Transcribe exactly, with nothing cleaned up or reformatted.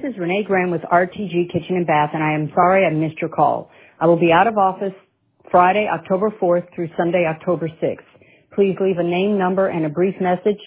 is Renee Graham with R T G Kitchen and Bath, and I am sorry I missed your call. I will be out of office Friday, October fourth through Sunday, October sixth. Please leave a name, number, and a brief message